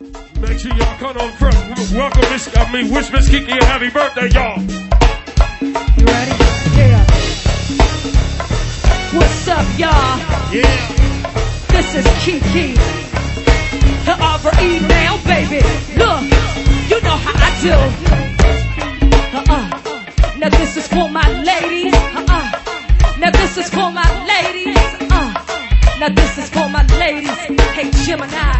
Make sure y'all come on front. Welcome wish Miss Kiki a happy birthday, y'all. You ready? Yeah. What's up, y'all? Yeah. This is Kiki. Over email, baby. Look, you know how I do. Now this is for my ladies. Now this is for my ladies. Now this is for my ladies. Hey, Gemini.